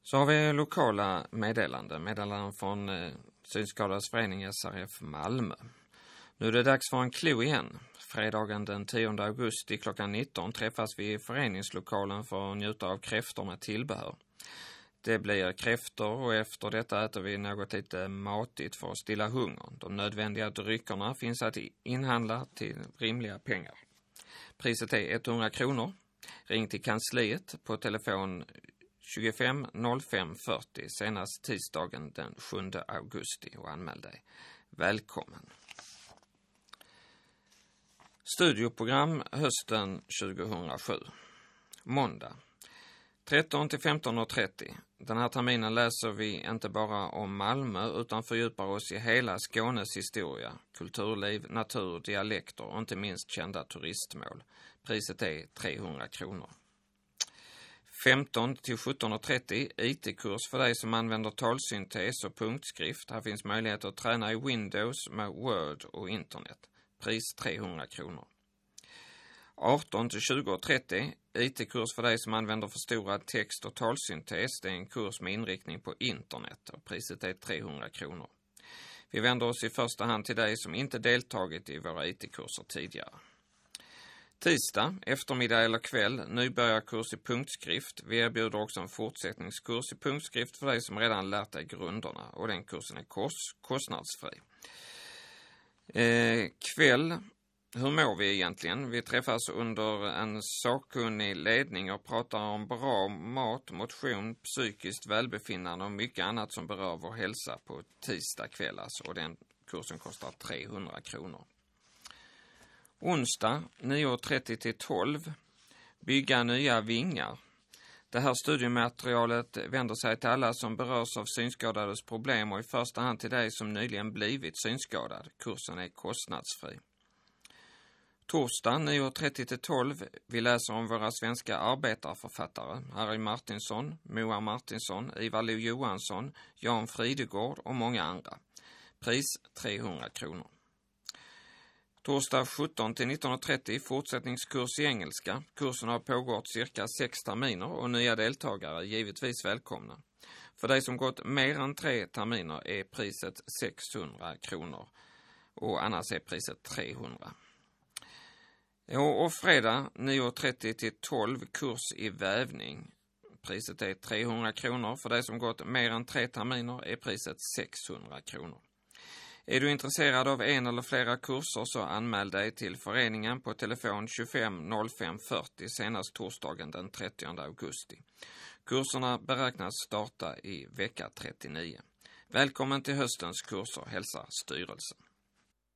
Så har vi lokala meddelanden från Synskadades förening SRF Malmö. Nu är det dags för en klo igen. Fredagen den 10 augusti klockan 19 träffas vi i föreningslokalen för att njuta av kräftor med tillbehör. Det blir kräftor och efter detta äter vi något lite matigt för att stilla hungern. De nödvändiga dryckerna finns att inhandla till rimliga pengar. Priset är 100 kronor. Ring till kansliet på telefon 25 05 40 senast tisdagen den 7 augusti och anmäl dig. Välkommen. Studioprogram hösten 2007. Måndag 13 till 15.30. Den här terminen läser vi inte bara om Malmö utan fördjupar oss i hela Skånes historia, kulturliv, natur, dialekter och inte minst kända turistmål. Priset är 300 kronor. 15 till 17.30 IT-kurs för dig som använder talsyntes och punktskrift. Här finns möjlighet att träna i Windows med Word och internet. Pris 300 kronor. 18 till 20.30 IT-kurs för dig som använder förstorad text- och talsyntes. Det är en kurs med inriktning på internet och priset är 300 kronor. Vi vänder oss i första hand till dig som inte deltagit i våra IT-kurser tidigare. Tisdag, eftermiddag eller kväll, nybörjarkurs i punktskrift. Vi erbjuder också en fortsättningskurs i punktskrift för dig som redan lärt dig grunderna och den kursen är kostnadsfri. Kväll, hur mår vi egentligen? Vi träffas under en sakkunnig ledning och pratar om bra mat, motion, psykiskt välbefinnande och mycket annat som berör vår hälsa på tisdag kväll. Och den kursen kostar 300 kronor. Onsdag 9.30 till 12. Bygga nya vingar. Det här studiematerialet vänder sig till alla som berörs av synskadades problem och i första hand till dig som nyligen blivit synskadad. Kursen är kostnadsfri. Torsdag 9.30 till 12. Vi läser om våra svenska arbetarförfattare. Harry Martinsson, Moa Martinsson, Ivar Lo Johansson, Jan Fridegård och många andra. Pris 300 kronor. Torsdag 17 till 19.30 fortsättningskurs i engelska. Kursen har pågått cirka 6 terminer och nya deltagare är givetvis välkomna. För dig som gått mer än 3 terminer är priset 600 kronor och annars är priset 300. Och fredag 9.30 till 12 kurs i vävning. Priset är 300 kronor. För dig som gått mer än 3 terminer är priset 600 kronor. Är du intresserad av en eller flera kurser så anmäl dig till föreningen på telefon 25 05 40 senast torsdagen den 30 augusti. Kurserna beräknas starta i vecka 39. Välkommen till höstens kurser, hälsar styrelsen.